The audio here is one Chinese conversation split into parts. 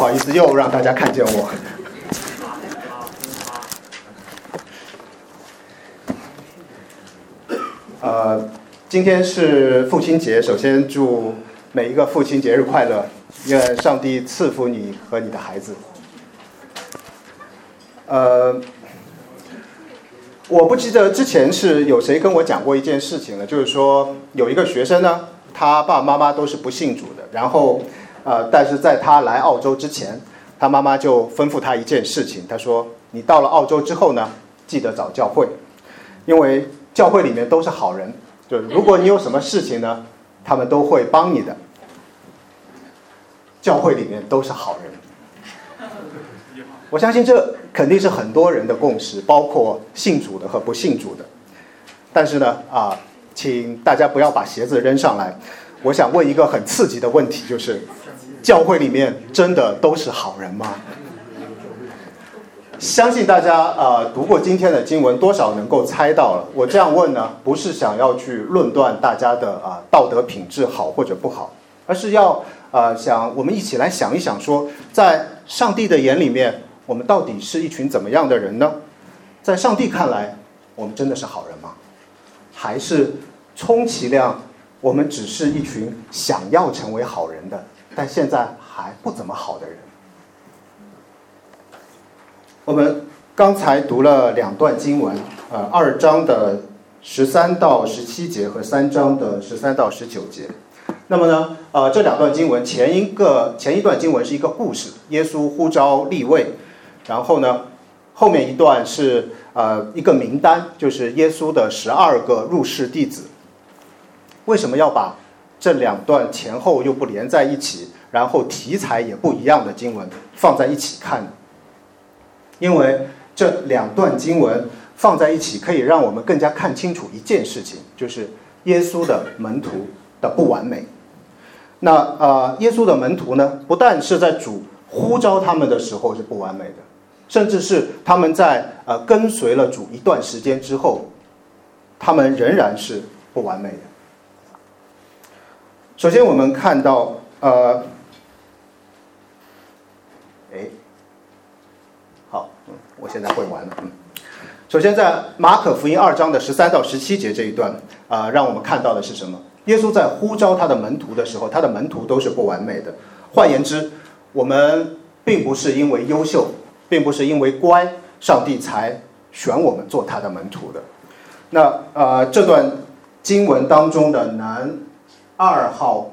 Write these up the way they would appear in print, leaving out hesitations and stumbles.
好意思又让大家看见我。今天是父亲节，首先祝每一个父亲节日快乐，愿上帝赐福你和你的孩子。我不记得之前是有谁跟我讲过一件事情了，就是说有一个学生呢，他爸爸妈妈都是不信主的，然后但是在他来澳洲之前，他妈妈就吩咐他一件事情，他说你到了澳洲之后呢，记得找教会，因为教会里面都是好人，就如果你有什么事情呢，他们都会帮你的，教会里面都是好人。我相信这肯定是很多人的共识，包括信主的和不信主的。但是呢，请大家不要把鞋子扔上来。我想问一个很刺激的问题，就是教会里面真的都是好人吗？相信大家读过今天的经文，多少能够猜到了。我这样问呢，不是想要去论断大家的道德品质好或者不好，而是要想我们一起来想一想说，在上帝的眼里面，我们到底是一群怎么样的人呢？在上帝看来，我们真的是好人吗？还是充其量我们只是一群想要成为好人的，但现在还不怎么好的人？我们刚才读了两段经文，2章的13到17节和3章的13到19节。那么呢，这两段经文前一段经文是一个故事，耶稣呼召利未，然后呢，后面一段是一个名单，就是耶稣的12个入室弟子。为什么要把这两段前后又不连在一起，然后题材也不一样的经文放在一起看呢？因为这两段经文放在一起，可以让我们更加看清楚一件事情，就是耶稣的门徒的不完美。那耶稣的门徒呢，不但是在主呼召他们的时候是不完美的，甚至是他们在跟随了主一段时间之后，他们仍然是不完美的。首先我们看到我现在会完了。首先在马可福音2章的13到17节这一段让我们看到的是什么？耶稣在呼召他的门徒的时候，他的门徒都是不完美的。换言之，我们并不是因为优秀，并不是因为乖，上帝才选我们做他的门徒的。那这段经文当中的男2号，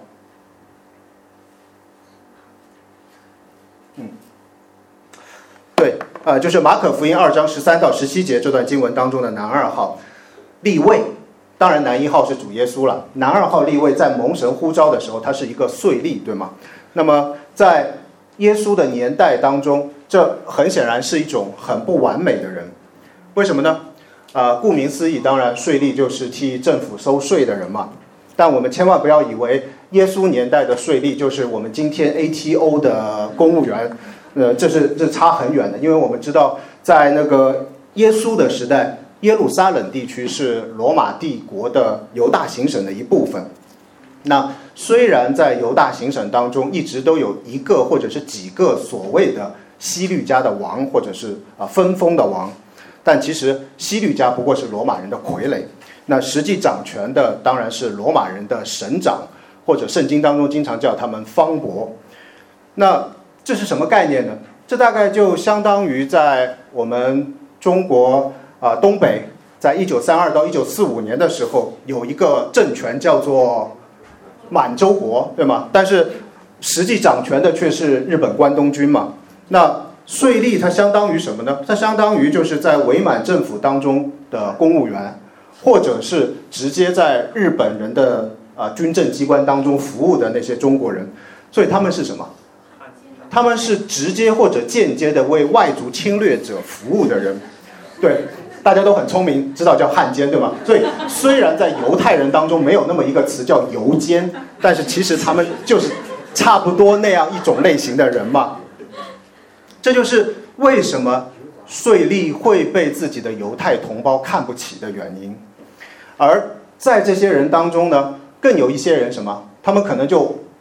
对，就是马可福音2章13到17节这段经文当中的男2号利未。当然男1号是主耶稣了，男2号利未在蒙神呼召的时候，他是一个税吏，对吗？那么在耶稣的年代当中，这很显然是一种很不完美的人。为什么呢？顾名思义，当然税吏就是替政府收税的人嘛。但我们千万不要以为耶稣年代的税吏就是我们今天 ATO 的公务员，这差很远的。因为我们知道，在那个耶稣的时代，耶路撒冷地区是罗马帝国的犹大行省的一部分。那虽然在犹大行省当中一直都有一个或者是几个所谓的希律家的王，或者是分封的王，但其实希律家不过是罗马人的傀儡。那实际掌权的当然是罗马人的省长，或者圣经当中经常叫他们方伯。那这是什么概念呢？这大概就相当于在我们中国东北，在1932到1945年的时候，有一个政权叫做满洲国，对吗？但是实际掌权的却是日本关东军嘛。那税吏它相当于什么呢？它相当于就是在伪满政府当中的公务员，或者是直接在日本人的军政机关当中服务的那些中国人。所以他们是什么？他们是直接或者间接的为外族侵略者服务的人。对，大家都很聪明，知道叫汉奸，对吗？所以虽然在犹太人当中没有那么一个词叫犹奸，但是其实他们就是差不多那样一种类型的人嘛。这就是为什么税吏会被自己的犹太同胞看不起的原因。而在这些人当中呢，更有一些人什么？他们可能就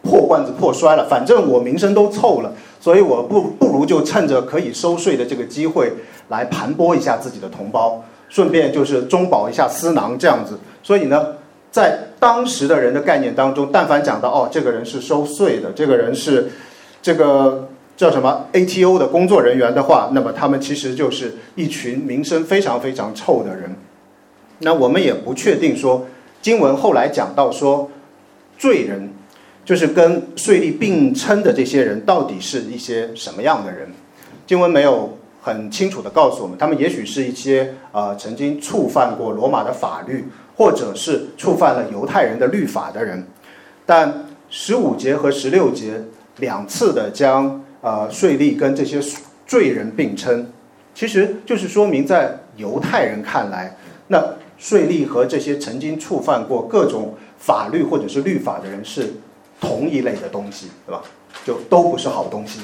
破罐子破摔了，反正我名声都臭了，所以我不如就趁着可以收税的这个机会来盘剥一下自己的同胞，顺便就是中饱一下私囊这样子。所以呢，在当时的人的概念当中，但凡讲到这个人是收税的，这个人是这个叫什么 ATO 的工作人员的话，那么他们其实就是一群名声非常非常臭的人。那我们也不确定说经文后来讲到说罪人就是跟税吏并称的这些人到底是一些什么样的人，经文没有很清楚地告诉我们，他们也许是一些曾经触犯过罗马的法律，或者是触犯了犹太人的律法的人。但15节和16节两次的将税吏跟这些罪人并称，其实就是说明在犹太人看来，那税吏和这些曾经触犯过各种法律或者是律法的人是同一类的东西，对吧？就都不是好东西。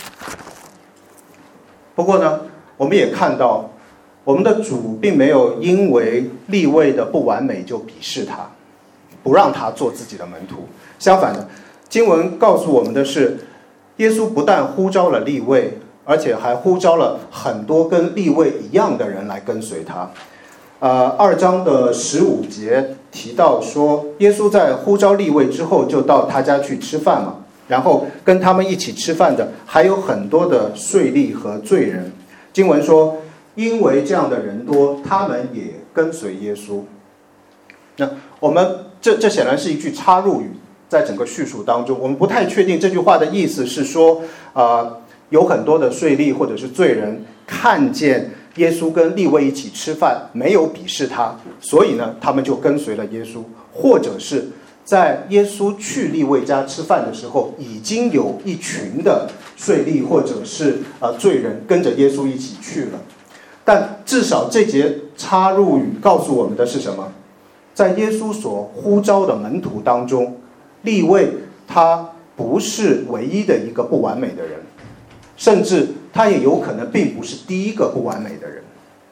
不过呢，我们也看到我们的主并没有因为利未的不完美就鄙视他，不让他做自己的门徒。相反的，经文告诉我们的是，耶稣不但呼召了利未，而且还呼召了很多跟利未一样的人来跟随他。2章的15节提到说，耶稣在呼召利未之后，就到他家去吃饭嘛，然后跟他们一起吃饭的还有很多的税吏和罪人。经文说，因为这样的人多，他们也跟随耶稣。那我们这显然是一句插入语，在整个叙述当中，我们不太确定这句话的意思是说，有很多的税吏或者是罪人看见耶稣跟利未一起吃饭，没有鄙视他，所以呢，他们就跟随了耶稣，或者是在耶稣去利未家吃饭的时候，已经有一群的税吏或者是罪人跟着耶稣一起去了。但至少这节插入语告诉我们的是什么？在耶稣所呼召的门徒当中，利未他不是唯一的一个不完美的人，甚至他也有可能并不是第一个不完美的人。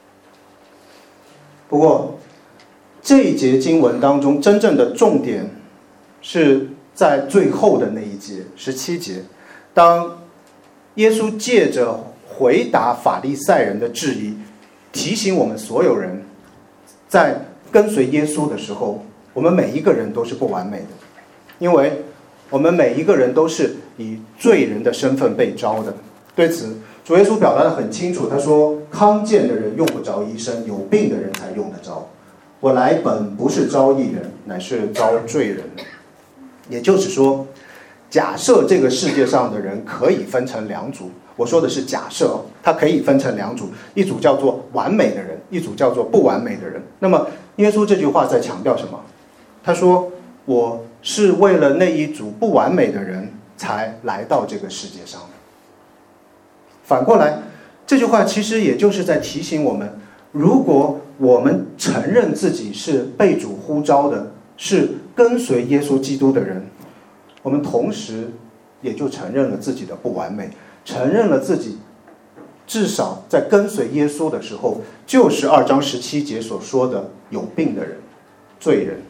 不过这一节经文当中真正的重点是在最后的那一节17节，当耶稣借着回答法利赛人的质疑，提醒我们所有人在跟随耶稣的时候，我们每一个人都是不完美的，因为我们每一个人都是以罪人的身份被召的。对此主耶稣表达得很清楚，他说，康健的人用不着医生，有病的人才用得着。我来本不是召义人，乃是召罪人。也就是说，假设这个世界上的人可以分成两组，我说的是假设，它可以分成两组，一组叫做完美的人，一组叫做不完美的人。那么耶稣这句话在强调什么？他说，我是为了那一组不完美的人才来到这个世界上的。反过来，这句话其实也就是在提醒我们，如果我们承认自己是被主呼召的，是跟随耶稣基督的人，我们同时也就承认了自己的不完美，承认了自己至少在跟随耶稣的时候，就是2章17节所说的有病的人，罪人。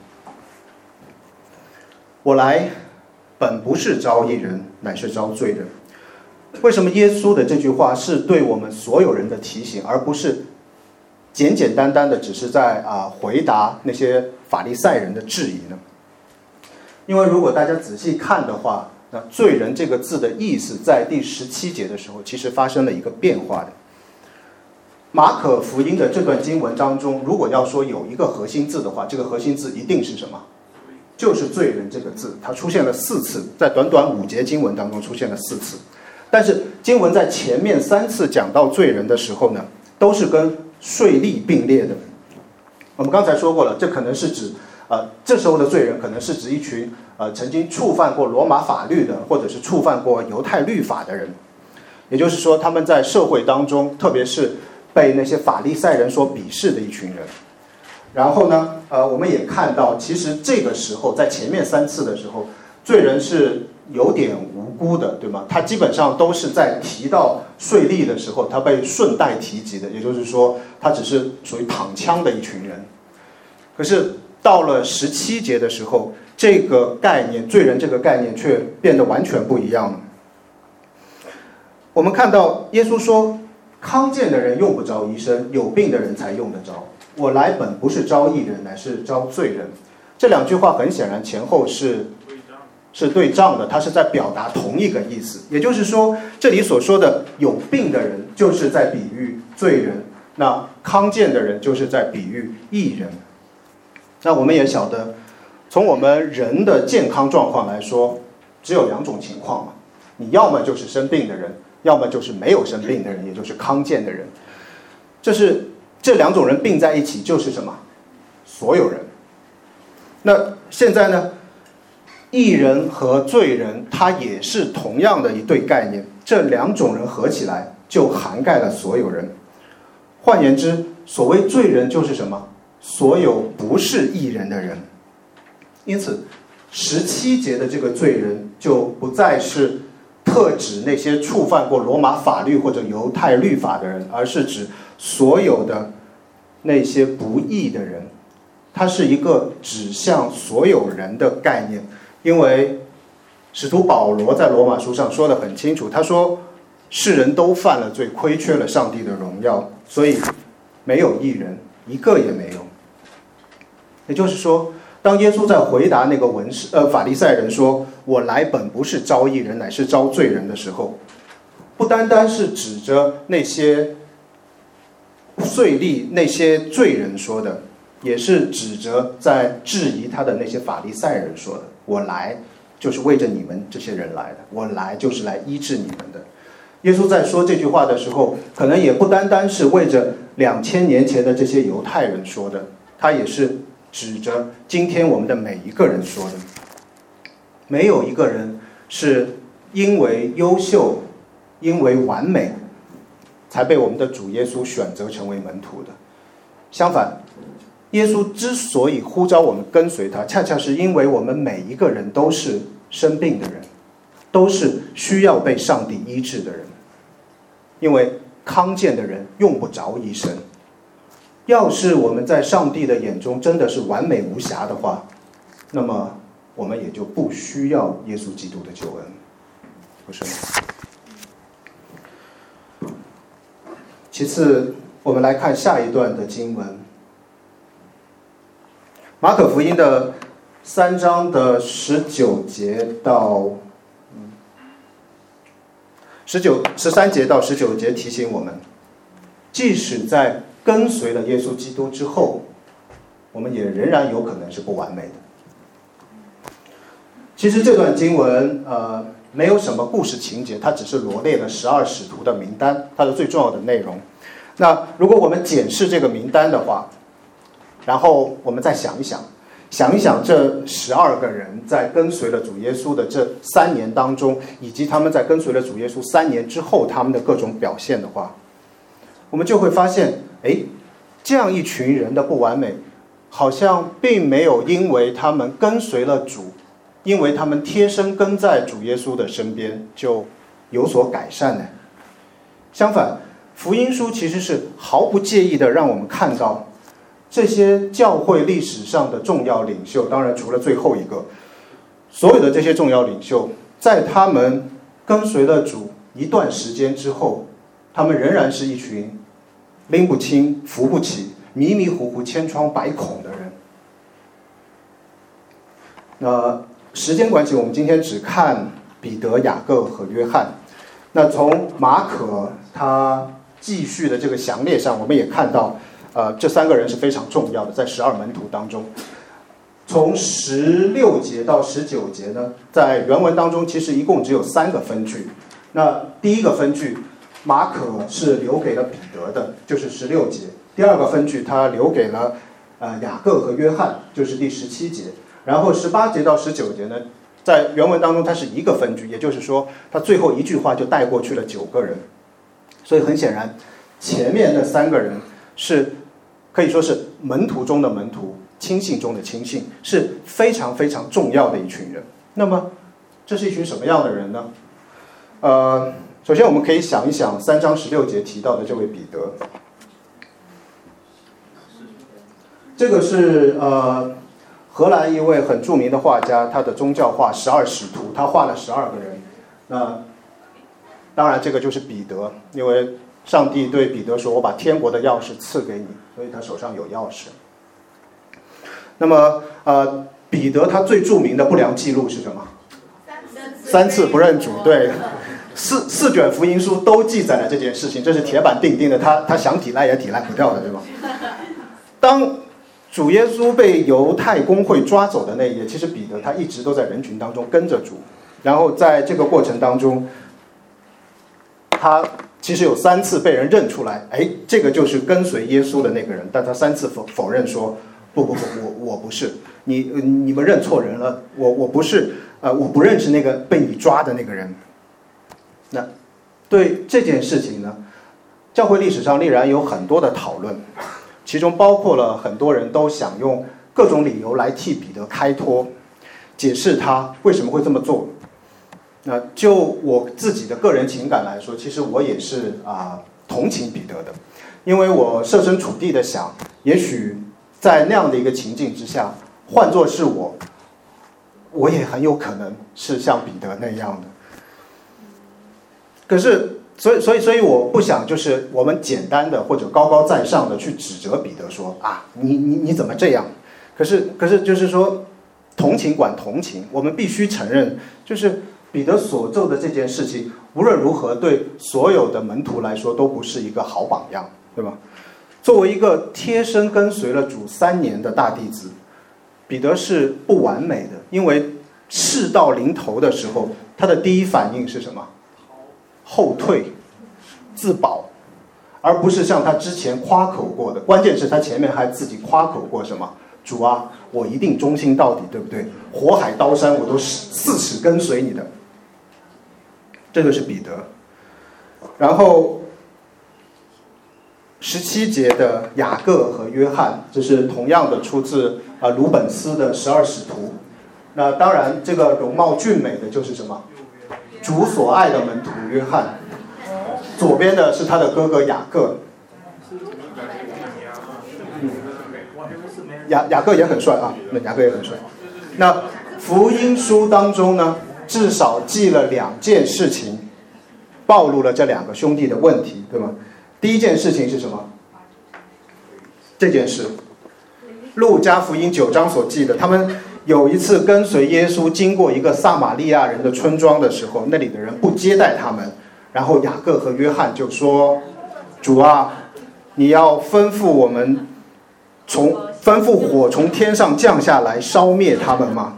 我来本不是召义人，乃是召罪人。为什么耶稣的这句话是对我们所有人的提醒，而不是简简单单的只是在回答那些法利赛人的质疑呢？因为如果大家仔细看的话，那罪人这个字的意思在第17节的时候其实发生了一个变化的。马可福音的这段经文当中，如果要说有一个核心字的话，这个核心字一定是什么？就是罪人这个字，它出现了4次，在短短5节经文当中出现了4次。但是经文在前面3次讲到罪人的时候呢，都是跟税吏并列的。我们刚才说过了，这可能是指这时候的罪人可能是指一群曾经触犯过罗马法律的，或者是触犯过犹太律法的人。也就是说，他们在社会当中，特别是被那些法利赛人所鄙视的一群人。然后呢，我们也看到，其实这个时候在前面3次的时候，罪人是有点无辜的，对吗？他基本上都是在提到税吏的时候，他被顺带提及的，也就是说，他只是属于躺枪的一群人。可是到了17节的时候， 这个概念，罪人这个概念却变得完全不一样了。我们看到耶稣说，康健的人用不着医生，有病的人才用得着。我来本不是招义人，乃是招罪人。这两句话很显然前后是对仗的，它是在表达同一个意思。也就是说，这里所说的有病的人，就是在比喻罪人；那康健的人，就是在比喻义人。那我们也晓得，从我们人的健康状况来说，只有两种情况嘛，你要么就是生病的人，要么就是没有生病的人，也就是康健的人。这两种人并在一起就是什么？所有人。那现在呢，义人和罪人，它也是同样的一对概念，这两种人合起来就涵盖了所有人。换言之，所谓罪人就是什么？所有不是义人的人。因此17节的这个罪人就不再是特指那些触犯过罗马法律或者犹太律法的人，而是指所有的那些不义的人。它是一个指向所有人的概念，因为使徒保罗在罗马书上说得很清楚，他说世人都犯了罪，亏缺了上帝的荣耀，所以没有义人，一个也没有。也就是说，当耶稣在回答那个法利赛人说我来本不是招义人，乃是招罪人的时候，不单单是指着那些税吏那些罪人说的，也是指着在质疑他的那些法利赛人说的，我来就是为着你们这些人来的，我来就是来医治你们的。耶稣在说这句话的时候，可能也不单单是为着2000年前的这些犹太人说的，他也是指着今天我们的每一个人说的。没有一个人是因为优秀，因为完美，才被我们的主耶稣选择成为门徒的。相反，耶稣之所以呼召我们跟随他，恰恰是因为我们每一个人都是生病的人，都是需要被上帝医治的人。因为康健的人用不着医生。要是我们在上帝的眼中真的是完美无瑕的话，那么我们也就不需要耶稣基督的救恩，不是吗？其次，我们来看下一段的经文，马可福音的3章的19节到13节到19节提醒我们，即使在跟随了耶稣基督之后，我们也仍然有可能是不完美的。其实这段经文没有什么故事情节，它只是罗列了12使徒的名单，它的最重要的内容。那如果我们检视这个名单的话，然后我们再想一想这12个人在跟随了主耶稣的这3年当中，以及他们在跟随了主耶稣3年之后他们的各种表现的话，我们就会发现，这样一群人的不完美，好像并没有因为他们跟随了主，因为他们贴身跟在主耶稣的身边就有所改善呢。相反，福音书其实是毫不介意的让我们看到这些教会历史上的重要领袖，当然除了最后一个，所有的这些重要领袖，在他们跟随了主一段时间之后，他们仍然是一群拎不清、扶不起、迷迷糊糊、千疮百孔的人。那时间关系，我们今天只看彼得、雅各和约翰。那从马可他继续的这个详列上，我们也看到这3个人是非常重要的，在12门徒当中。从16节到19节呢，在原文当中其实一共只有3个分句。那第一个分句马可是留给了彼得的，就是16节。第二个分句他留给了雅各和约翰，就是第17节。然后18节到19节呢，在原文当中它是一个分句，也就是说他最后一句话就带过去了9个人。所以很显然，前面的3个人是可以说是门徒中的门徒，亲信中的亲信，是非常非常重要的一群人。那么这是一群什么样的人呢？首先我们可以想一想3章16节提到的这位彼得，这个是荷兰一位很著名的画家，他的宗教画12使徒，他画了12个人。那当然这个就是彼得，因为上帝对彼得说，我把天国的钥匙赐给你，所以他手上有钥匙。那么彼得他最著名的不良记录是什么？3次不认主。对，四卷福音书都记载了这件事情，这是铁板钉钉的，他想抵赖也抵赖不掉的，对吧？当主耶稣被犹太公会抓走的那一夜，其实彼得他一直都在人群当中跟着主，然后在这个过程当中，他其实有3次被人认出来，这个就是跟随耶稣的那个人，但他3次否认说，不，我不是，你们认错人了，我不是，我不认识那个被你抓的那个人。那对这件事情呢，教会历史上历然有很多的讨论，其中包括了很多人都想用各种理由来替彼得开脱，解释他为什么会这么做。那就我自己的个人情感来说，其实我也是同情彼得的，因为我设身处地的想，也许在那样的一个情境之下，换作是我也很有可能是像彼得那样的。可是所以我不想就是我们简单的或者高高在上的去指责彼得说你怎么这样。可是就是说同情管同情，我们必须承认，就是彼得所做的这件事情无论如何对所有的门徒来说都不是一个好榜样，对吧？作为一个贴身跟随了主3年的大弟子，彼得是不完美的，因为事到临头的时候，他的第一反应是什么？后退自保，而不是像他之前夸口过的，关键是他前面还自己夸口过什么？主啊，我一定忠心到底，对不对？火海刀山我都4尺跟随你的。这就是彼得。然后17节的雅各和约翰，这是同样的出自鲁本斯的12使徒。那当然这个容貌俊美的就是什么？主所爱的门徒约翰，左边的是他的哥哥雅各。雅各也很帅啊，那雅各也很帅。那福音书当中呢，至少记了2件事情，暴露了这2个兄弟的问题，对吗？第一件事情是什么？这件事，路加福音9章所记的，他们有一次跟随耶稣经过一个撒玛利亚人的村庄的时候，那里的人不接待他们，然后雅各和约翰就说：主啊，你要吩咐火从天上降下来烧灭他们吗？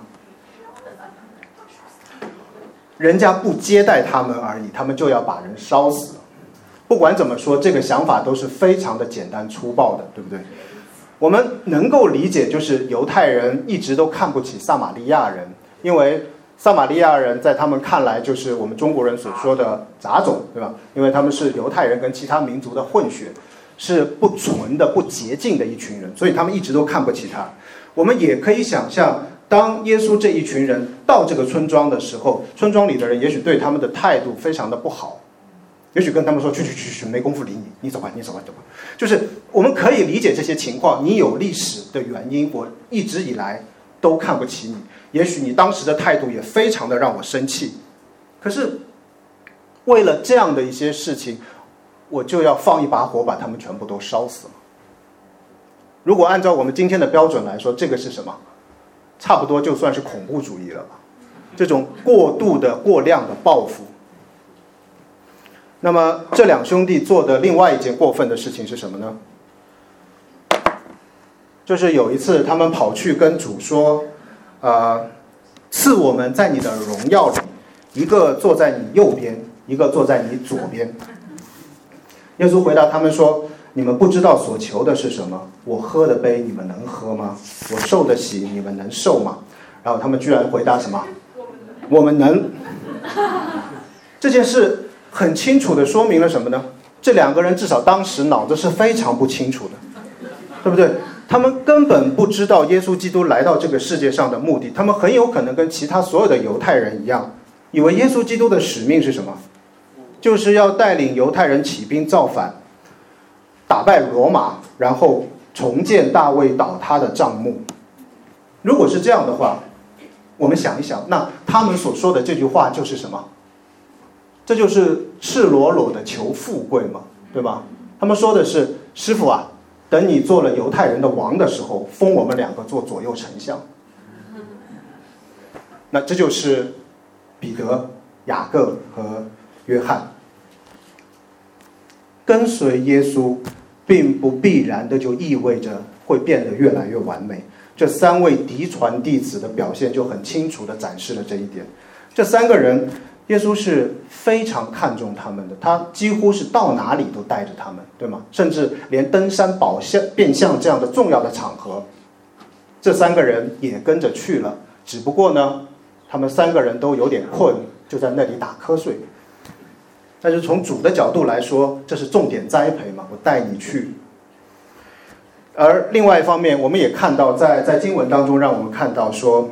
人家不接待他们而已，他们就要把人烧死。不管怎么说，这个想法都是非常的简单粗暴的，对不对？我们能够理解，就是犹太人一直都看不起撒玛利亚人，因为撒玛利亚人在他们看来就是我们中国人所说的杂种，对吧？因为他们是犹太人跟其他民族的混血，是不纯的不洁净的一群人，所以他们一直都看不起他。我们也可以想象，当耶稣这一群人到这个村庄的时候，村庄里的人也许对他们的态度非常的不好，也许跟他们说去，没工夫理你，你走吧。就是我们可以理解这些情况，你有历史的原因，我一直以来都看不起你，也许你当时的态度也非常的让我生气，可是为了这样的一些事情，我就要放一把火把他们全部都烧死了。如果按照我们今天的标准来说，这个是什么？差不多就算是恐怖主义了吧，这种过度的过量的报复。那么这2兄弟做的另外一件过分的事情是什么呢？就是有一次他们跑去跟主说，赐我们在你的荣耀里，一个坐在你右边，一个坐在你左边。耶稣回答他们说，你们不知道所求的是什么，我喝的杯你们能喝吗？我受的洗你们能受吗？然后他们居然回答什么？我们能。这件事很清楚地说明了什么呢？这2个人至少当时脑子是非常不清楚的，对不对？他们根本不知道耶稣基督来到这个世界上的目的，他们很有可能跟其他所有的犹太人一样，以为耶稣基督的使命是什么？就是要带领犹太人起兵造反，打败罗马，然后重建大卫倒塌的帐幕。 如果是这样的话，我们想一想，那他们所说的这句话就是什么？这就是赤裸裸的求富贵嘛，对吧？他们说的是，师傅啊，等你做了犹太人的王的时候，封我们2个做左右丞相。那这就是彼得、雅各和约翰。跟随耶稣并不必然的就意味着会变得越来越完美。这3位嫡传弟子的表现就很清楚地展示了这一点。这3个人，耶稣是非常看重他们的，他几乎是到哪里都带着他们，对吗？甚至连登山宝相变相这样的重要的场合，这3个人也跟着去了。只不过呢，他们3个人都有点困，就在那里打瞌睡。但是从主的角度来说，这是重点栽培嘛，我带你去。而另外一方面，我们也看到在经文当中，让我们看到说，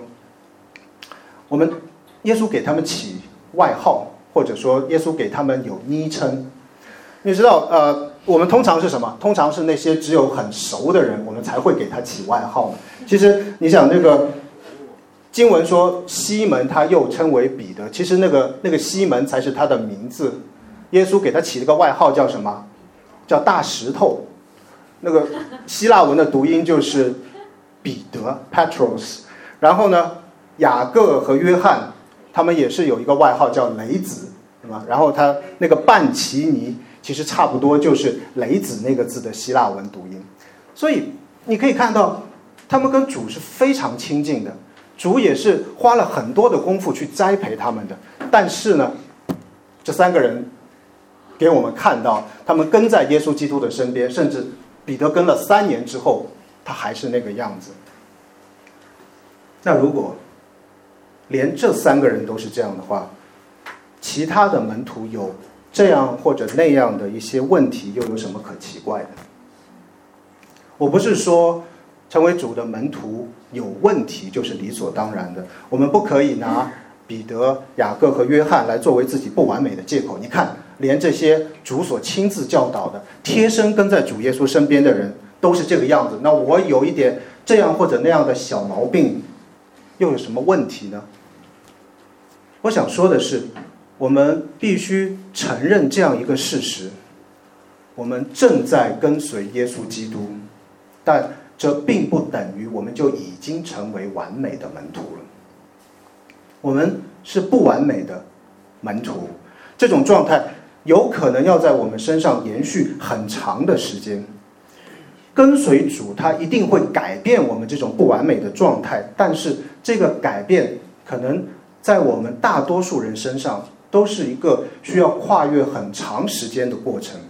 耶稣给他们起外号，或者说耶稣给他们有昵称。你知道，我们通常是什么？通常是那些只有很熟的人，我们才会给他起外号。其实你想，那个经文说西门他又称为彼得，其实那个西门才是他的名字。耶稣给他起了个外号叫什么？叫大石头。那个希腊文的读音就是彼得 Petros。 然后呢，雅各和约翰他们也是有一个外号叫雷子，对吧？然后他那个半奇尼其实差不多就是雷子那个字的希腊文读音。所以你可以看到他们跟主是非常亲近的，主也是花了很多的功夫去栽培他们的。但是呢，这3个人给我们看到，他们跟在耶稣基督的身边，甚至彼得跟了3年之后，他还是那个样子。那如果连这3个人都是这样的话，其他的门徒有这样或者那样的一些问题，又有什么可奇怪的？我不是说成为主的门徒有问题就是理所当然的，我们不可以拿彼得、雅各和约翰来作为自己不完美的借口。你看，连这些主所亲自教导的、贴身跟在主耶稣身边的人都是这个样子，那我有一点这样或者那样的小毛病，又有什么问题呢？我想说的是，我们必须承认这样一个事实：我们正在跟随耶稣基督，但这并不等于我们就已经成为完美的门徒了。我们是不完美的门徒，这种状态有可能要在我们身上延续很长的时间。跟随主，他一定会改变我们这种不完美的状态，但是这个改变可能在我们大多数人身上都是一个需要跨越很长时间的过程。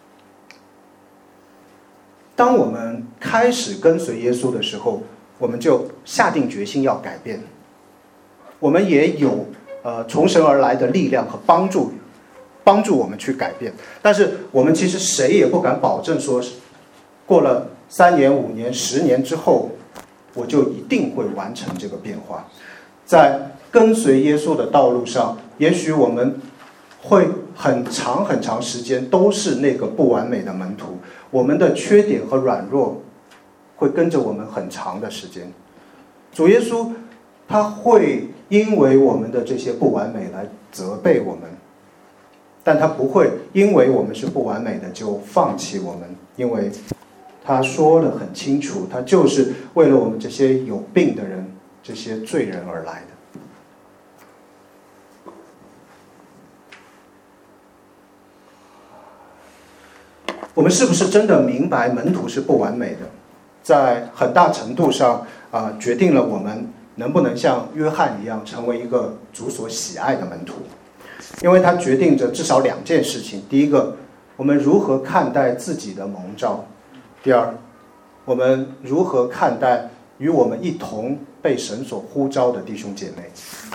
当我们开始跟随耶稣的时候，我们就下定决心要改变，我们也有从神而来的力量和帮助我们去改变。但是我们其实谁也不敢保证说，过了3年、5年、10年之后，我就一定会完成这个变化。在跟随耶稣的道路上，也许我们会很长很长时间都是那个不完美的门徒，我们的缺点和软弱会跟着我们很长的时间。主耶稣他会因为我们的这些不完美来责备我们，但他不会因为我们是不完美的就放弃我们，因为他说得很清楚，他就是为了我们这些有病的人、这些罪人而来的。我们是不是真的明白门徒是不完美的？在很大程度上决定了我们能不能像约翰一样成为一个主所喜爱的门徒。因为它决定着至少2件事情：第一个，我们如何看待自己的蒙召；第二，我们如何看待与我们一同被神所呼召的弟兄姐妹。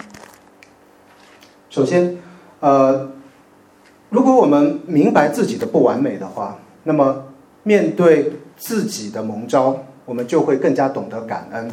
首先如果我们明白自己的不完美的话，那么面对自己的蒙召，我们就会更加懂得感恩。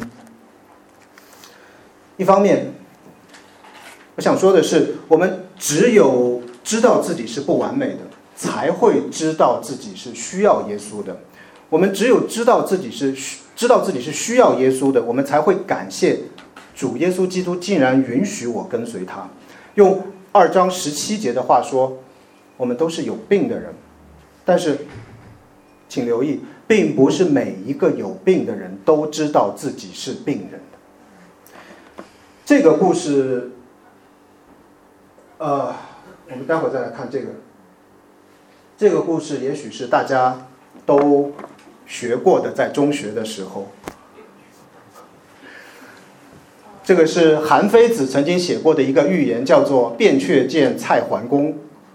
一方面，我想说的是，我们只有知道自己是不完美的，才会知道自己是需要耶稣的。 我们只有知道自己是需要耶稣的，我们才会感谢主耶稣基督竟然允许我跟随他。用2章17节的话说，我们都是有病的人，但是请留意，并不是每一个有病的人都知道自己是病人的。这个故事我们待会儿再来看这个故事，也许是大家都学过的，在中学的时候。这个是韩非子曾经写过的一个寓言，叫做《卞却见蔡桓公》。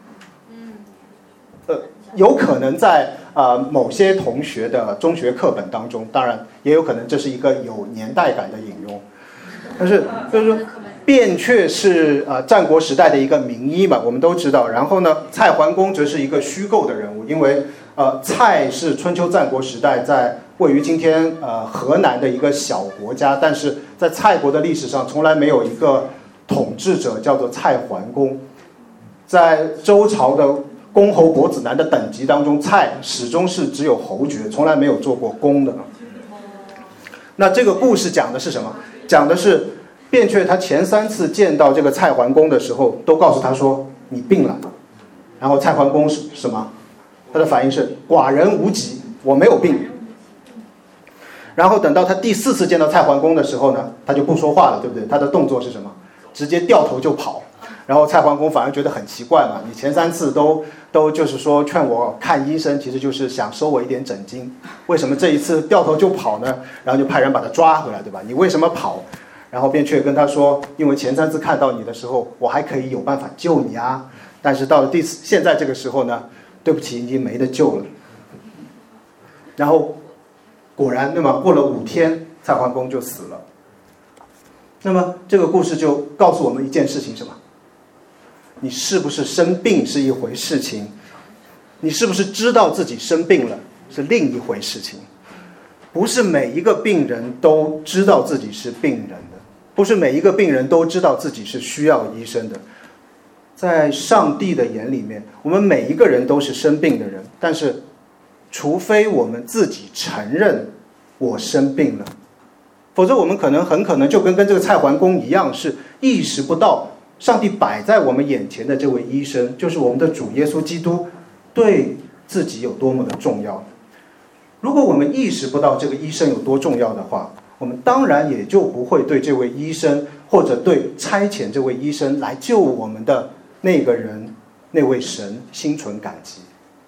有可能在某些同学的中学课本当中，当然也有可能这是一个有年代感的引用。但是就是说，卞却是战国时代的一个名医嘛，我们都知道。然后呢，蔡桓公则是一个虚构的人物，因为蔡是春秋战国时代在位于今天河南的一个小国家，但是在蔡国的历史上从来没有一个统治者叫做蔡桓公。在周朝的公侯伯子男的等级当中，蔡始终是只有侯爵，从来没有做过公的。那这个故事讲的是什么？讲的是卞却他前3次见到这个蔡桓公的时候，都告诉他说你病了。然后蔡桓公是什么？他的反应是寡人无疾，我没有病。然后等到他第4次见到蔡桓公的时候呢，他就不说话了，对不对？他的动作是什么？直接掉头就跑。然后蔡桓公反而觉得很奇怪嘛，你前3次都就是说劝我看医生，其实就是想收我一点诊金，为什么这一次掉头就跑呢？然后就派人把他抓回来，对吧？你为什么跑？然后卞却跟他说，因为前3次看到你的时候，我还可以有办法救你啊，但是到了现在这个时候呢，对不起，已经没得救了。然后果然，那么过了5天，蔡桓公就死了。那么这个故事就告诉我们一件事情，什么？你是不是生病是一回事情，你是不是知道自己生病了是另一回事情。不是每一个病人都知道自己是病人的，不是每一个病人都知道自己是需要医生的。在上帝的眼里面，我们每一个人都是生病的人，但是除非我们自己承认我生病了，否则我们很可能就跟这个蔡桓公一样，是意识不到上帝摆在我们眼前的这位医生，就是我们的主耶稣基督，对自己有多么的重要。如果我们意识不到这个医生有多重要的话，我们当然也就不会对这位医生，或者对差遣这位医生来救我们的那个人，那位神心存感激。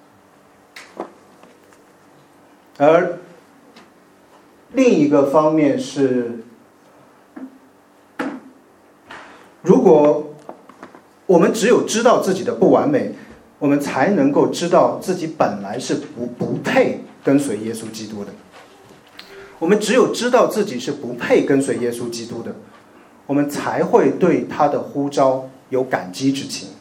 而另一个方面是，如果我们只有知道自己的不完美，我们才能够知道自己本来是不配跟随耶稣基督的。我们只有知道自己是不配跟随耶稣基督的，我们才会对他的呼召有感激之情。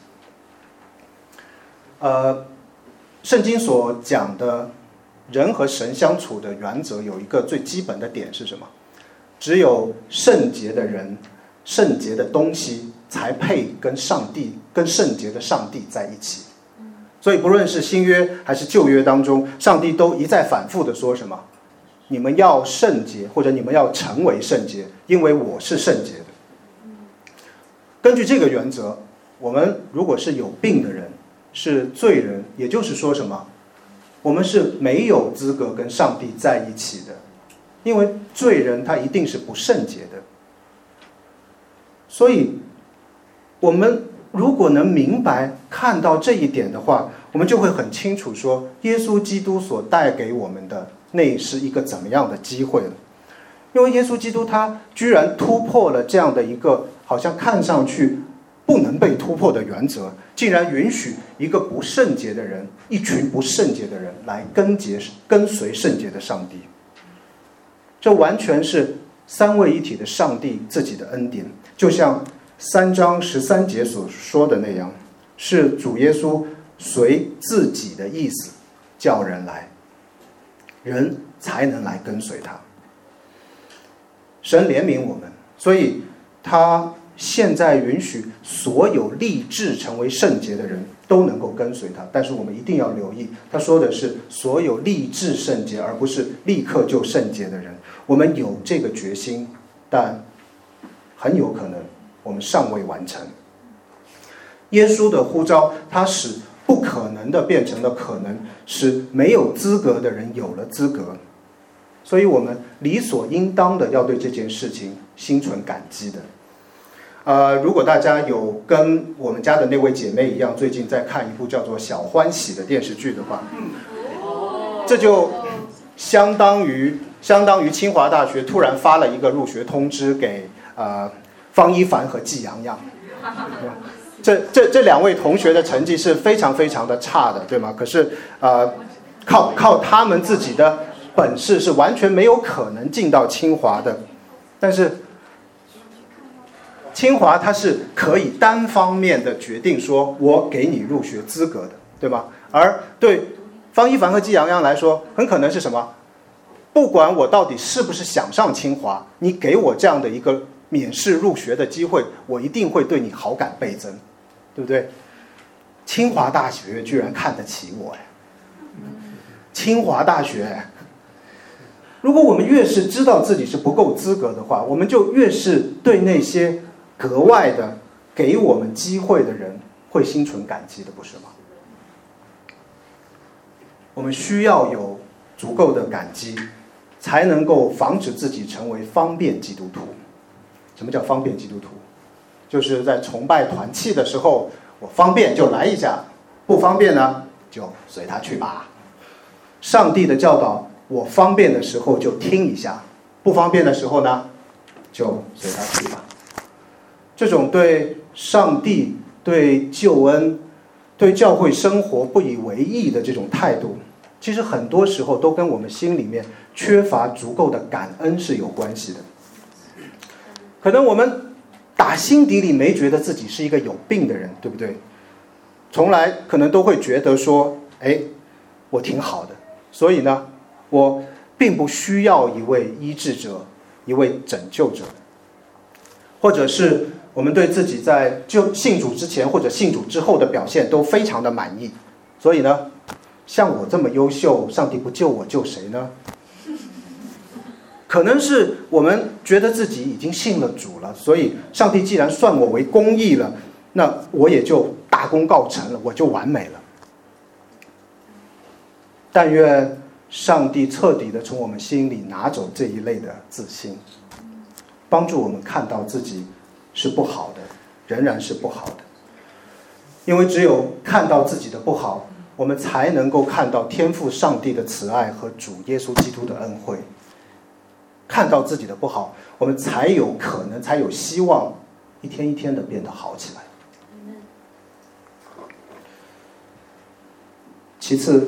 圣经所讲的人和神相处的原则有一个最基本的点是什么？只有圣洁的人、圣洁的东西才配跟上帝、跟圣洁的上帝在一起。所以不论是新约还是旧约当中，上帝都一再反复的说什么？你们要圣洁，或者你们要成为圣洁，因为我是圣洁的。根据这个原则，我们如果是有病的人，是罪人，也就是说什么？我们是没有资格跟上帝在一起的，因为罪人他一定是不圣洁的。所以我们如果能明白看到这一点的话，我们就会很清楚说，耶稣基督所带给我们的那是一个怎么样的机会了。因为耶稣基督他居然突破了这样的一个好像看上去不能被突破的原则，竟然允许一个不圣洁的人，一群不圣洁的人来跟随圣洁的上帝。这完全是三位一体的上帝自己的恩典，就像3章13节所说的那样，是主耶稣随自己的意思叫人来，人才能来跟随他。神怜悯我们，所以他现在允许所有立志成为圣洁的人都能够跟随他。但是我们一定要留意，他说的是所有立志圣洁，而不是立刻就圣洁的人。我们有这个决心，但很有可能我们尚未完成。耶稣的呼召，他使不可能的变成了可能，使没有资格的人有了资格。所以我们理所应当的要对这件事情心存感激的。如果大家有跟我们家的那位姐妹一样，最近在看一部叫做《小欢喜》的电视剧的话，这就相当于清华大学突然发了一个入学通知给方一凡和季阳阳。这两位同学的成绩是非常非常的差的，对吗？可是靠他们自己的本事是完全没有可能进到清华的。但是清华它是可以单方面的决定说我给你入学资格的，对吗？而对方一凡和季阳阳来说，很可能是什么？不管我到底是不是想上清华，你给我这样的一个免试入学的机会，我一定会对你好感倍增，对不对？清华大学居然看得起我，清华大学，如果我们越是知道自己是不够资格的话，我们就越是对那些格外的给我们机会的人会心存感激的，不是吗？我们需要有足够的感激，才能够防止自己成为方便基督徒。什么叫方便基督徒？就是在崇拜团契的时候，我方便就来一下，不方便呢就随他去吧。上帝的教导，我方便的时候就听一下，不方便的时候呢就随他去吧。这种对上帝、对救恩、对教会生活不以为意的这种态度，其实很多时候都跟我们心里面缺乏足够的感恩是有关系的。可能我们打心底里没觉得自己是一个有病的人，对不对？从来可能都会觉得说，我挺好的，所以呢，我并不需要一位医治者，一位拯救者。或者是我们对自己在信主之前或者信主之后的表现都非常的满意，所以呢，像我这么优秀，上帝不救我救谁呢？可能是我们觉得自己已经信了主了，所以上帝既然算我为公义了，那我也就大功告成了，我就完美了。但愿上帝彻底的从我们心里拿走这一类的自信，帮助我们看到自己是不好的，仍然是不好的。因为只有看到自己的不好，我们才能够看到天父上帝的慈爱和主耶稣基督的恩惠。看到自己的不好，我们才有可能，才有希望一天一天的变得好起来。其次，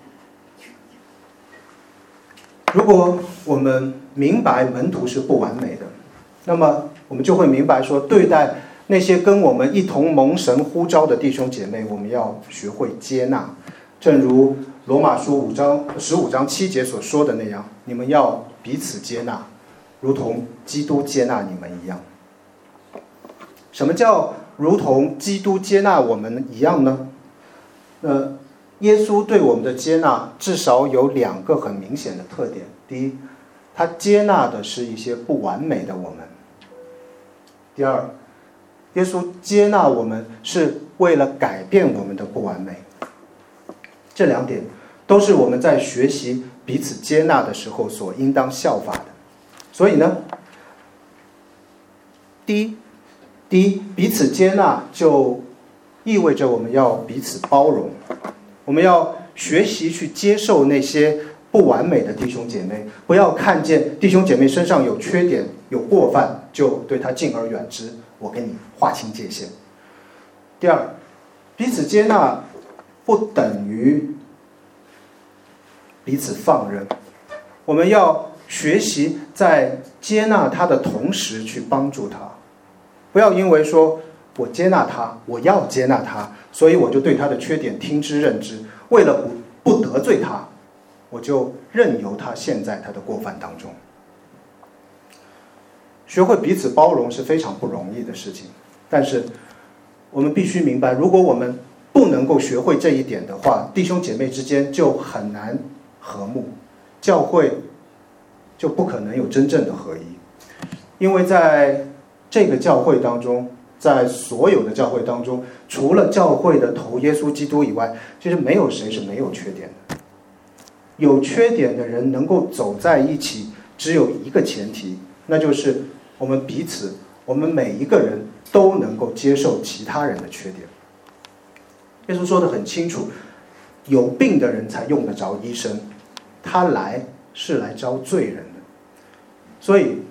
如果我们明白门徒是不完美的，那么我们就会明白说，对待那些跟我们一同蒙神呼召的弟兄姐妹，我们要学会接纳。正如罗马书15章7节所说的那样，你们要彼此接纳，如同基督接纳你们一样。什么叫如同基督接纳我们一样呢？耶稣对我们的接纳至少有2个很明显的特点。第一，他接纳的是一些不完美的我们。第二，耶稣接纳我们是为了改变我们的不完美。这2点都是我们在学习彼此接纳的时候所应当效法的。所以呢，第一，彼此接纳就意味着我们要彼此包容，我们要学习去接受那些不完美的弟兄姐妹，不要看见弟兄姐妹身上有缺点、有过犯，就对他敬而远之，我跟你划清界限。第二，彼此接纳不等于彼此放任，我们要学习在接纳他的同时去帮助他，不要因为说我接纳他，我要接纳他，所以我就对他的缺点听之任之，为了不得罪他，我就任由他陷在他的过犯当中。学会彼此包容是非常不容易的事情，但是我们必须明白，如果我们不能够学会这一点的话，弟兄姐妹之间就很难和睦，教会就不可能有真正的合一。因为在这个教会当中，在所有的教会当中，除了教会的头耶稣基督以外，其实没有谁是没有缺点的。有缺点的人能够走在一起，只有一个前提，那就是我们彼此，我们每一个人都能够接受其他人的缺点。耶稣说得很清楚，有病的人才用得着医生，他来是来招罪人的。所以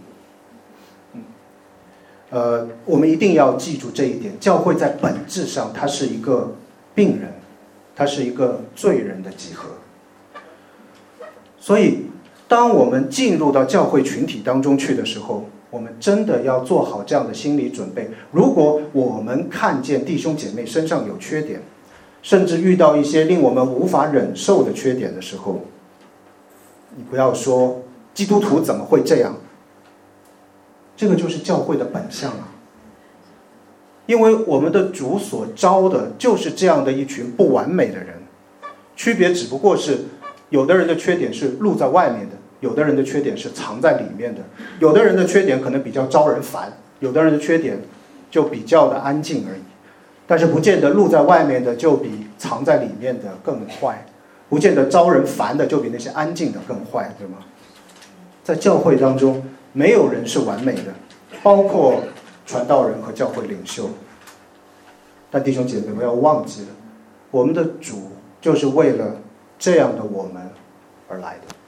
我们一定要记住这一点，教会在本质上它是一个病人，它是一个罪人的集合。所以当我们进入到教会群体当中去的时候，我们真的要做好这样的心理准备。如果我们看见弟兄姐妹身上有缺点，甚至遇到一些令我们无法忍受的缺点的时候，你不要说基督徒怎么会这样，这个就是教会的本相啊。因为我们的主所招的就是这样的一群不完美的人，区别只不过是有的人的缺点是露在外面的，有的人的缺点是藏在里面的，有的人的缺点可能比较招人烦，有的人的缺点就比较的安静而已。但是不见得露在外面的就比藏在里面的更坏，不见得招人烦的就比那些安静的更坏，对吗？在教会当中没有人是完美的，包括传道人和教会领袖。但弟兄姐妹不要忘记了，我们的主就是为了这样的我们而来的。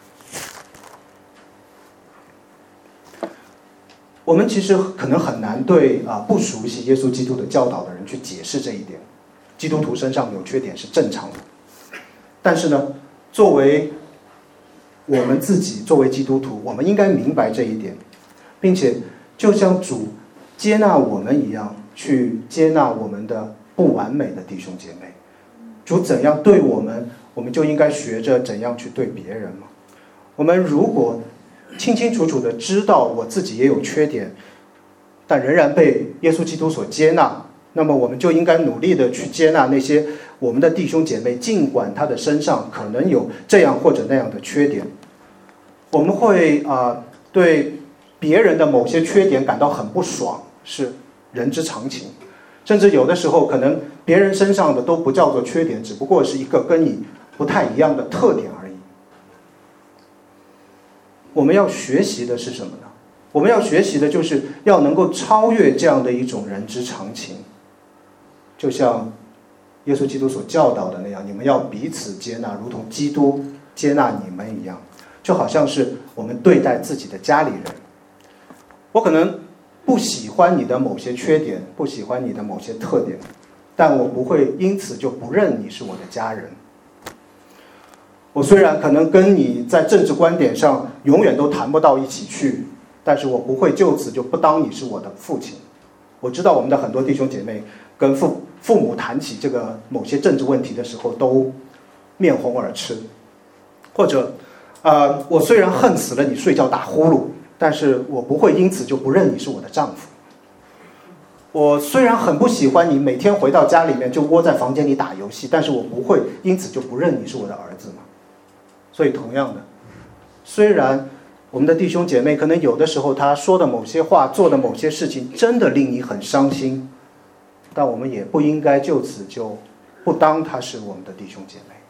我们其实可能很难对不熟悉耶稣基督的教导的人去解释这一点，基督徒身上有缺点是正常的。但是呢，作为我们自己，作为基督徒，我们应该明白这一点，并且就像主接纳我们一样，去接纳我们的不完美的弟兄姐妹。主怎样对我们，我们就应该学着怎样去对别人嘛。我们如果清清楚楚的知道我自己也有缺点，但仍然被耶稣基督所接纳，那么我们就应该努力的去接纳那些我们的弟兄姐妹，尽管他的身上可能有这样或者那样的缺点。我们会对别人的某些缺点感到很不爽，是人之常情。甚至有的时候可能别人身上的都不叫做缺点，只不过是一个跟你不太一样的特点而已。我们要学习的是什么呢？我们要学习的就是要能够超越这样的一种人之常情，就像耶稣基督所教导的那样，你们要彼此接纳，如同基督接纳你们一样。就好像是我们对待自己的家里人，我可能不喜欢你的某些缺点，不喜欢你的某些特点，但我不会因此就不认你是我的家人。我虽然可能跟你在政治观点上永远都谈不到一起去，但是我不会就此就不当你是我的父亲。我知道我们的很多弟兄姐妹跟父母谈起这个某些政治问题的时候都面红耳赤，或者我虽然恨死了你睡觉打呼噜，但是我不会因此就不认你是我的丈夫。我虽然很不喜欢你每天回到家里面就窝在房间里打游戏，但是我不会因此就不认你是我的儿子嘛。所以同样的，虽然我们的弟兄姐妹可能有的时候他说的某些话，做的某些事情真的令你很伤心，但我们也不应该就此就不当他是我们的弟兄姐妹。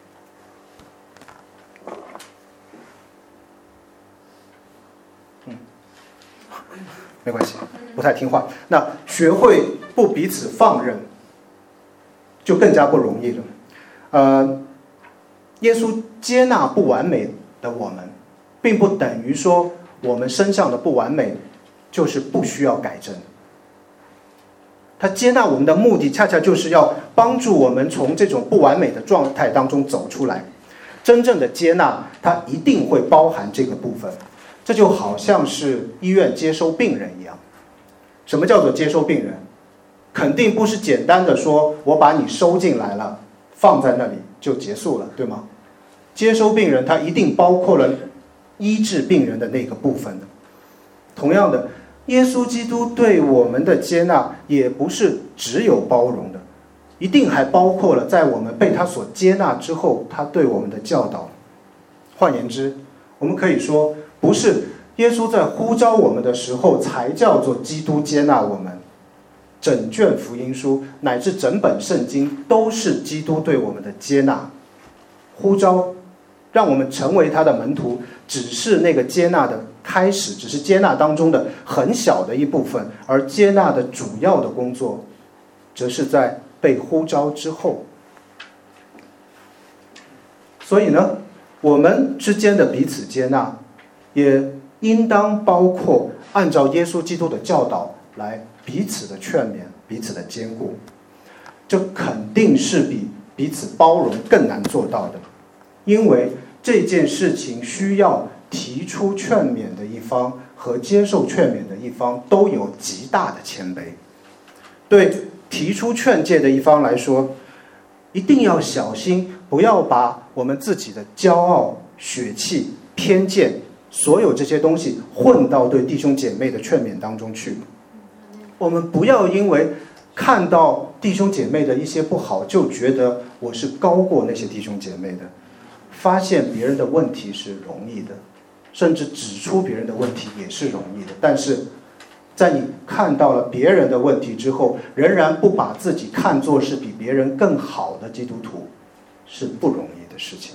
没关系，不太听话。那学会不彼此放任，就更加不容易了。耶稣接纳不完美的我们，并不等于说我们身上的不完美就是不需要改正。他接纳我们的目的，恰恰就是要帮助我们从这种不完美的状态当中走出来。真正的接纳，它一定会包含这个部分。这就好像是医院接收病人一样。什么叫做接收病人？肯定不是简单的说我把你收进来了，放在那里就结束了，对吗？接收病人它一定包括了医治病人的那个部分的。同样的，耶稣基督对我们的接纳也不是只有包容的， 一定还包括了在我们被他所接纳之后，他对我们的教导。换言之，我们可以说，不是耶稣在呼召我们的时候才叫做基督接纳我们，整卷福音书乃至整本圣经都是基督对我们的接纳。呼召让我们成为他的门徒，只是那个接纳的开始，只是接纳当中的很小的一部分，而接纳的主要的工作则是在被呼召之后。所以呢，我们之间的彼此接纳也应当包括按照耶稣基督的教导来彼此的劝勉，彼此的坚固。这肯定是比彼此包容更难做到的，因为这件事情需要提出劝勉的一方和接受劝勉的一方都有极大的谦卑。对提出劝诫的一方来说，一定要小心，不要把我们自己的骄傲、血气、偏见，所有这些东西混到对弟兄姐妹的劝勉当中去。我们不要因为看到弟兄姐妹的一些不好，就觉得我是高过那些弟兄姐妹的。发现别人的问题是容易的，甚至指出别人的问题也是容易的，但是在你看到了别人的问题之后，仍然不把自己看作是比别人更好的基督徒，是不容易的事情。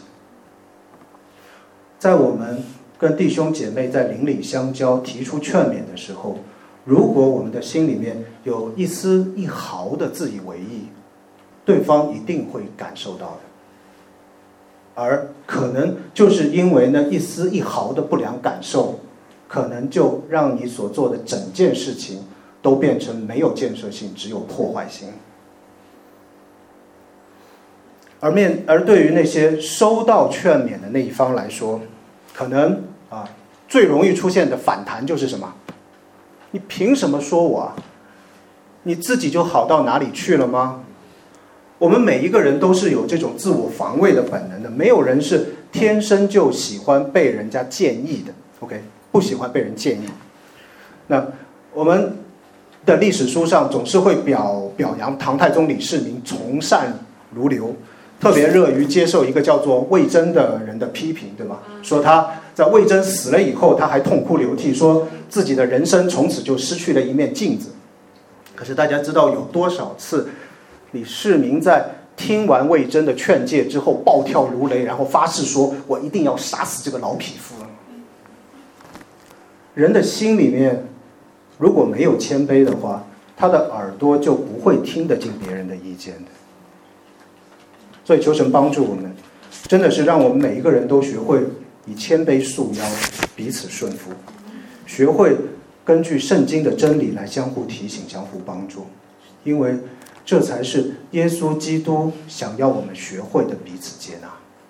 在我们跟弟兄姐妹在邻里相交提出劝勉的时候，如果我们的心里面有一丝一毫的自以为意，对方一定会感受到的。而可能就是因为那一丝一毫的不良感受，可能就让你所做的整件事情都变成没有建设性，只有破坏性。而对于那些收到劝勉的那一方来说，可能最容易出现的反弹就是什么？你凭什么说我啊？你自己就好到哪里去了吗？我们每一个人都是有这种自我防卫的本能的，没有人是天生就喜欢被人家建议的 ，OK， 不喜欢被人建议。那我们的历史书上总是会表扬唐太宗李世民从善如流，特别乐于接受一个叫做魏征的人的批评，对吧？说他在魏征死了以后，他还痛哭流涕，说自己的人生从此就失去了一面镜子。可是大家知道有多少次李世民在听完魏征的劝诫之后暴跳如雷，然后发誓说我一定要杀死这个老匹夫。人的心里面如果没有谦卑的话，他的耳朵就不会听得进别人的意见的。所以求神帮助我们，真的是让我们每一个人都学会以谦卑束腰，彼此顺服，学会根据圣经的真理来相互提醒，相互帮助，因为这才是耶稣基督想要我们学会的彼此接纳。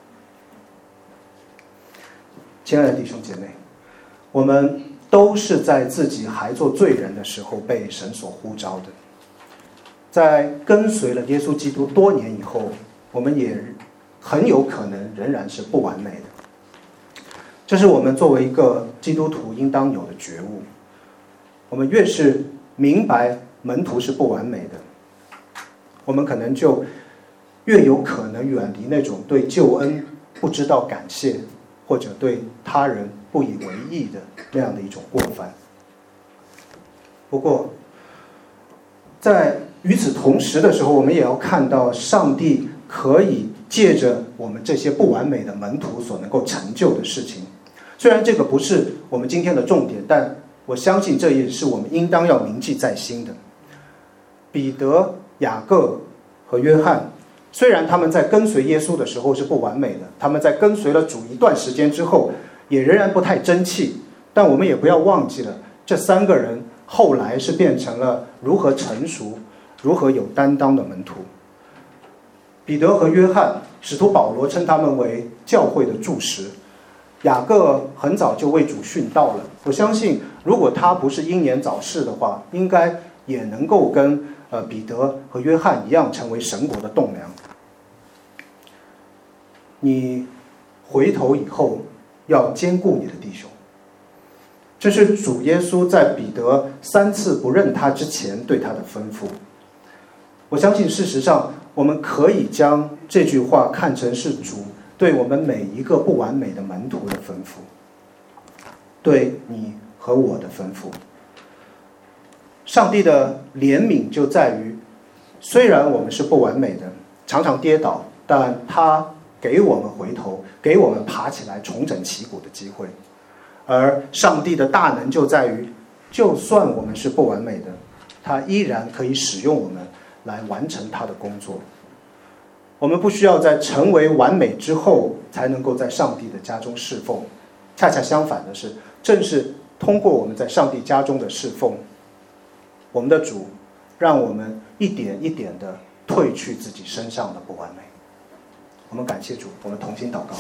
亲爱的弟兄姐妹，我们都是在自己还做罪人的时候被神所呼召的，在跟随了耶稣基督多年以后，我们也很有可能仍然是不完美的。这是我们作为一个基督徒应当有的觉悟。我们越是明白门徒是不完美的，我们可能就越有可能远离那种对救恩不知道感谢，或者对他人不以为意的那样的一种过犯。不过在与此同时的时候，我们也要看到上帝可以借着我们这些不完美的门徒所能够成就的事情。虽然这个不是我们今天的重点，但我相信这也是我们应当要铭记在心的。彼得、雅各和约翰，虽然他们在跟随耶稣的时候是不完美的，他们在跟随了主一段时间之后也仍然不太争气，但我们也不要忘记了，这三个人后来是变成了如何成熟、如何有担当的门徒。彼得和约翰，使徒保罗称他们为教会的柱石。雅各很早就为主殉道了，我相信如果他不是英年早逝的话，应该也能够跟彼得和约翰一样成为神国的栋梁。你回头以后要兼顾你的弟兄，这是主耶稣在彼得3次不认他之前对他的吩咐。我相信事实上我们可以将这句话看成是主对我们每一个不完美的门徒的吩咐，对你和我的吩咐。上帝的怜悯就在于，虽然我们是不完美的，常常跌倒，但他给我们回头，给我们爬起来重整旗鼓的机会。而上帝的大能就在于，就算我们是不完美的，他依然可以使用我们来完成他的工作。我们不需要在成为完美之后才能够在上帝的家中侍奉，恰恰相反的是，正是通过我们在上帝家中的侍奉，我们的主让我们一点一点地褪去自己身上的不完美。我们感谢主，我们同心祷告。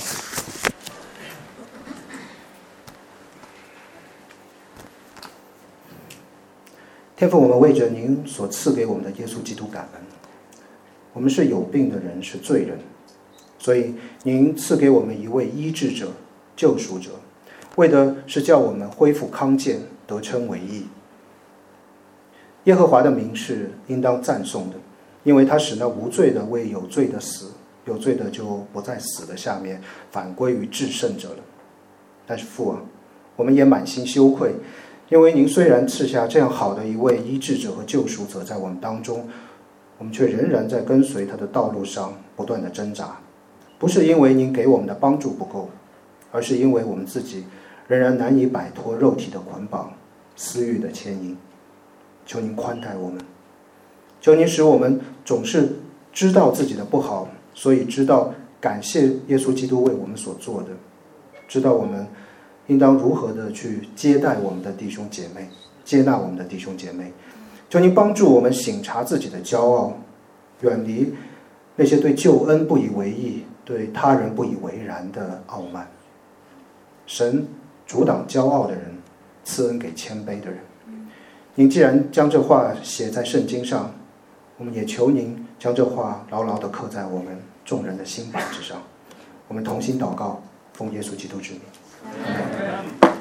天父，我们为着您所赐给我们的耶稣基督感恩。我们是有病的人，是罪人，所以您赐给我们一位医治者、救赎者，为的是叫我们恢复康健，得称为义。耶和华的名是应当赞颂的，因为他使那无罪的为有罪的死，有罪的就不在死的下面，反归于至圣者了。但是父啊，我们也满心羞愧，因为您虽然赐下这样好的一位医治者和救赎者在我们当中，我们却仍然在跟随他的道路上不断的挣扎。不是因为您给我们的帮助不够，而是因为我们自己仍然难以摆脱肉体的捆绑、私欲的牵引。求您宽待我们，求您使我们总是知道自己的不好，所以知道感谢耶稣基督为我们所做的，知道我们应当如何的去接待我们的弟兄姐妹，接纳我们的弟兄姐妹。求您帮助我们省察自己的骄傲，远离那些对救恩不以为意、对他人不以为然的傲慢。神阻挡骄傲的人，赐恩给谦卑的人。您既然将这话写在圣经上，我们也求您将这话牢牢地刻在我们众人的心板之上。我们同心祷告，奉耶稣基督之名。